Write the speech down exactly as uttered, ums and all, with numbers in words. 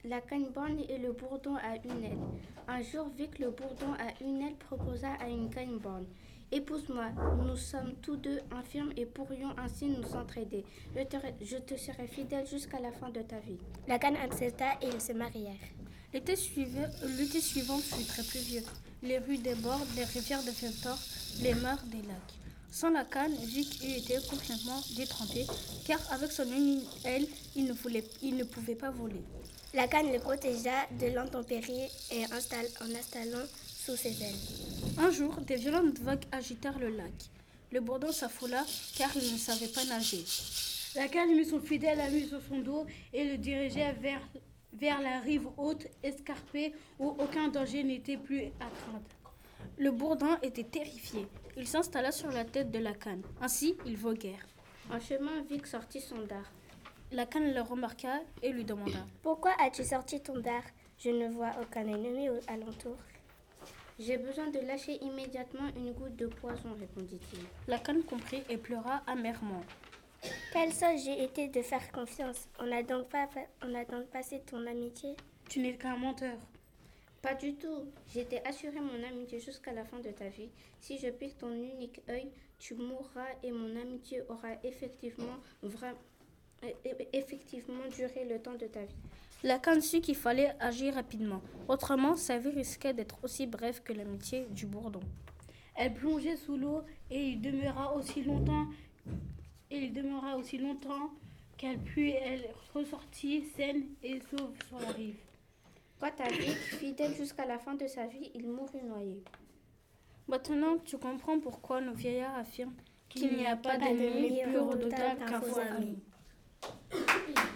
la canne-borne et le bourdon à une aile. Un jour, Vic le bourdon à une aile proposa à une canne-borne. Épouse-moi, nous sommes tous deux infirmes et pourrions ainsi nous entraider. Je te, je te serai fidèle jusqu'à la fin de ta vie. La canne accepta et ils se marièrent. L'été suivant, l'été suivant fut très pluvieux. Les rues débordent, les rivières deviennent torres, les mares des lacs. Sans la canne, Vic eût été complètement détrempé, car avec son unique aile, il ne, voulait, il ne pouvait pas voler. La canne le protégea de l'intempérie et installe, en installant sous ses ailes. Un jour, des violentes vagues agitèrent le lac. Le bourdon s'affola, car il ne savait pas nager. La canne mit son fidèle ami sur son dos et le dirigea vers, vers la rive haute, escarpée, où aucun danger n'était plus à craindre. Le bourdon était terrifié. Il s'installa sur la tête de la canne. Ainsi, ils voguèrent. En chemin, Vic sortit son dard. La canne le remarqua et lui demanda « Pourquoi as-tu sorti ton dard ? Je ne vois aucun ennemi alentour. » « J'ai besoin de lâcher immédiatement une goutte de poison, répondit-il. » La canne comprit et pleura amèrement. « Quelle sot j'ai été de faire confiance. On a donc pas, on a donc passé ton amitié. Tu n'es qu'un menteur. » « Pas du tout. J'ai t'ai assuré mon amitié jusqu'à la fin de ta vie. Si je pique ton unique œil, tu mourras et mon amitié aura effectivement, vra- effectivement duré le temps de ta vie. » La canne sut qu'il fallait agir rapidement. Autrement, sa vie risquait d'être aussi brève que l'amitié du bourdon. Elle plongeait sous l'eau et il demeura aussi longtemps, et il demeura aussi longtemps qu'elle put, elle ressortit saine et sauve sur la rive. Quant à Vic, fidèle jusqu'à la fin de sa vie, il mourut noyé. Maintenant, tu comprends pourquoi nos vieillards affirment qu'il Qu'il n'y a pas Pas d'ennemi d'ennemi plus redoutable qu'un faux ami.